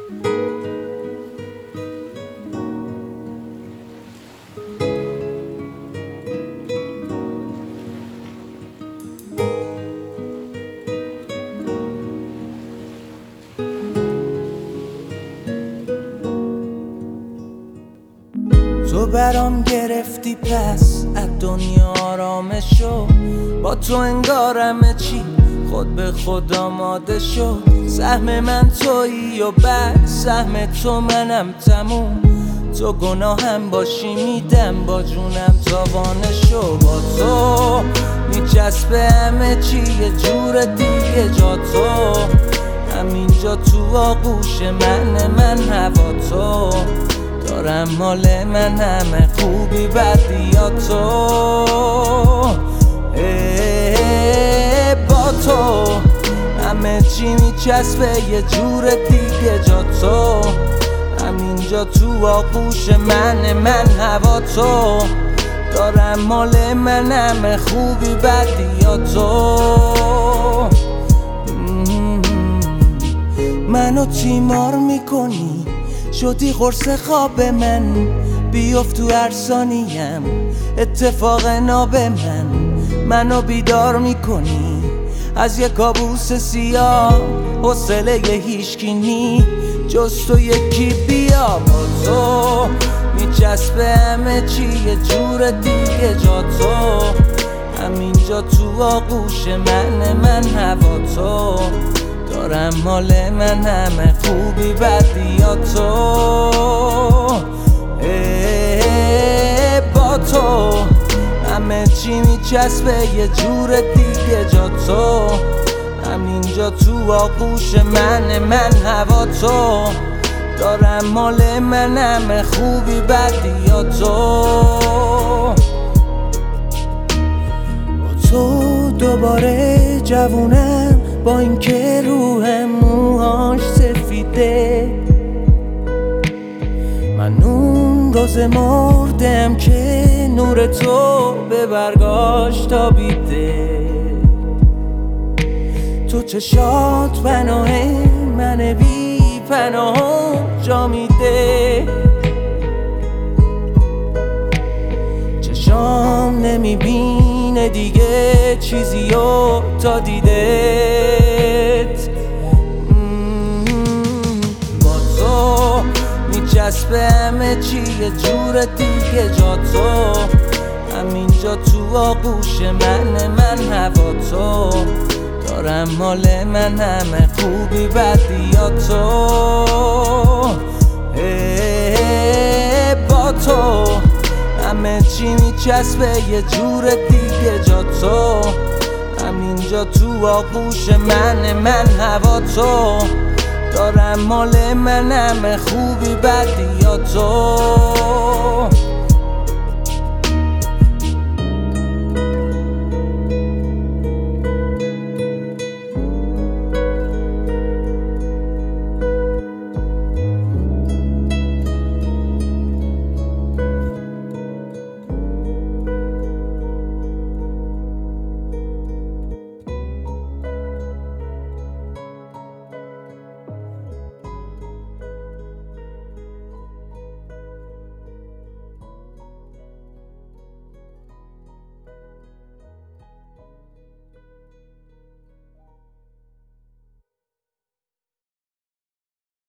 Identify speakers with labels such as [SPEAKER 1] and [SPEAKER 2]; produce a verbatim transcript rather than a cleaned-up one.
[SPEAKER 1] تو برام گرفتی پس از دنیا آرامشو، با تو انگار همه چی خود به خود آماده شد. سهم من تویی و بعد سهم تو منم تموم. تو گناهم باشی میدم با جونم تاوانشو. با تو میچسبه همه چی یه جور دیگه. جا تو همینجا تو آغوش من، من هوا تو دارم مال من، همه خوبی بدی یا تو. با تو همه چی میچسبه یه جور دیگه. جا تو همینجا تو آغوش من، من هوا تو دارم مال من، همه خوبی بدی یا تو. منو تیمار میکنی، شدی قرص خواب من. بیفت تو هر ثانیم اتفاق ناب من. منو بیدار میکنی از یک کابوس سیاه. حوصله هیچکی نی جز تو یکی بیا. با تو میچسبه همه چی یه جور دیگه. جا تو همینجا تو آغوش من، من هوا تو دارم مال من، همه خوبی بدی یا تو. با تو همه چی میچسبه یه جور دیگه. جا تو همینجا تو آغوش من، من هوا تو دارم مال من، همه خوبی بدی یا تو. با تو دوباره جوونم، با اینکه روحم موهاش سفیده. من اون روز مردم که نور تو به برگاش تابیده. تو چشات پناه من بی پناه جا میده. چشام نمیبینه دیگه چیزیو تا دیدت. با تو میچسبه همه چی یه جور دیگه. جا تو همینجا تو آغوش من، من هوا تو دارم مال من، همه خوبی بدی یا تو. با تو همه چی میچسبه یه جور دیگه. جا تو همینجا تو آغوش من، من هوا تو دارم مال من، همه خوبی بدی یا تو.